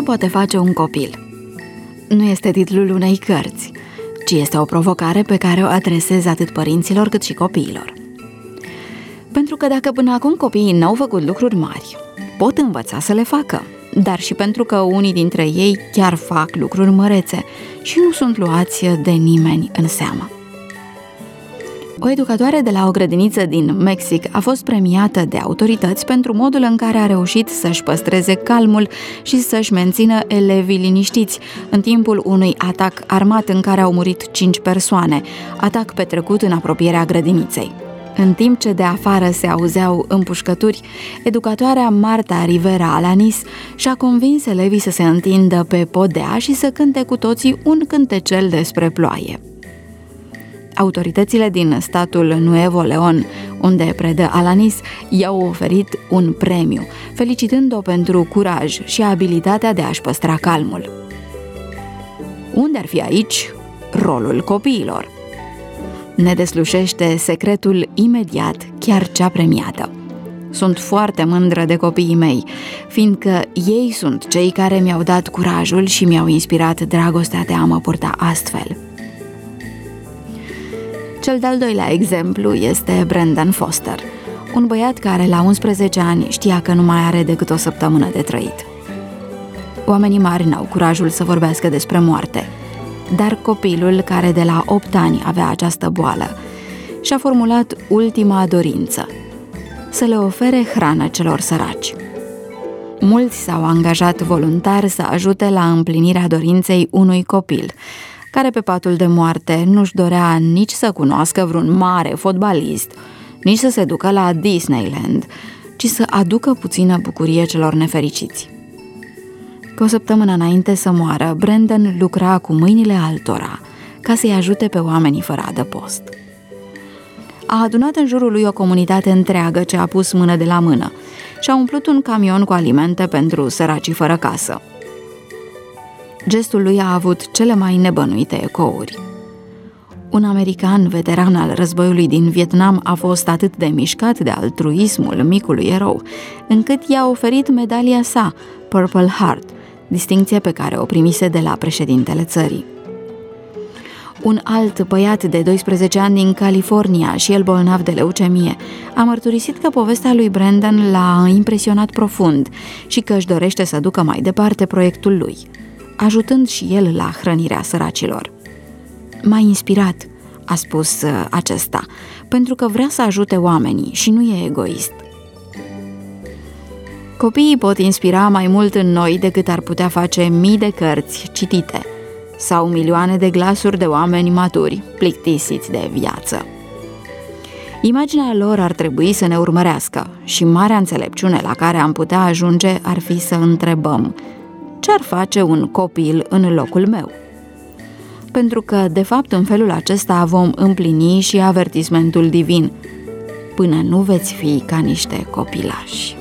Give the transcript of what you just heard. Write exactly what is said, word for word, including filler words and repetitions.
Ce poate face un copil? Nu este titlul unei cărți, ci este o provocare pe care o adresez atât părinților cât și copiilor. Pentru că dacă până acum copiii n-au făcut lucruri mari, pot învăța să le facă, dar și pentru că unii dintre ei chiar fac lucruri mărețe și nu sunt luați de nimeni în seamă. O educatoare de la o grădiniță din Mexic a fost premiată de autorități pentru modul în care a reușit să-și păstreze calmul și să-și mențină elevii liniștiți în timpul unui atac armat în care au murit cinci persoane, atac petrecut în apropierea grădiniței. În timp ce de afară se auzeau împușcături, educatoarea Marta Rivera Alanis și-a convins elevii să se întindă pe podea și să cânte cu toții un cântecel despre ploaie. Autoritățile din statul Nuevo León, unde predă Alanis, i-au oferit un premiu, felicitând-o pentru curaj și abilitatea de a-și păstra calmul. Unde ar fi aici rolul copiilor? Ne deslușește secretul imediat chiar cea premiată. Sunt foarte mândră de copiii mei, fiindcă ei sunt cei care mi-au dat curajul și mi-au inspirat dragostea de a mă purta astfel. Cel de-al doilea exemplu este Brendan Foster, un băiat care la unsprezece ani știa că nu mai are decât o săptămână de trăit. Oamenii mari n-au curajul să vorbească despre moarte, dar copilul care de la opt ani avea această boală și-a formulat ultima dorință, să le ofere hrană celor săraci. Mulți s-au angajat voluntar să ajute la împlinirea dorinței unui copil, care pe patul de moarte nu-și dorea nici să cunoască vreun mare fotbalist, nici să se ducă la Disneyland, ci să aducă puțină bucurie celor nefericiți. Cu o săptămână înainte să moară, Brendan lucra cu mâinile altora ca să-i ajute pe oamenii fără adăpost. A adunat în jurul lui o comunitate întreagă ce a pus mână de la mână și a umplut un camion cu alimente pentru săracii fără casă. Gestul lui a avut cele mai nebănuite ecouri. Un american veteran al războiului din Vietnam a fost atât de mișcat de altruismul micului erou, încât i-a oferit medalia sa, Purple Heart, distincție pe care o primise de la președintele țării. Un alt băiat de doisprezece ani din California, și el bolnav de leucemie, a mărturisit că povestea lui Brendan l-a impresionat profund și că își dorește să ducă mai departe proiectul lui, ajutând și el la hrănirea săracilor. M-a inspirat, a spus acesta, pentru că vrea să ajute oamenii și nu e egoist. Copiii pot inspira mai mult în noi decât ar putea face mii de cărți citite sau milioane de glasuri de oameni maturi, plictisiți de viață. Imaginea lor ar trebui să ne urmărească și marea înțelepciune la care am putea ajunge ar fi să întrebăm: ce-ar face un copil în locul meu? Pentru că, de fapt, în felul acesta vom împlini și avertismentul divin: până nu veți fi ca niște copilași.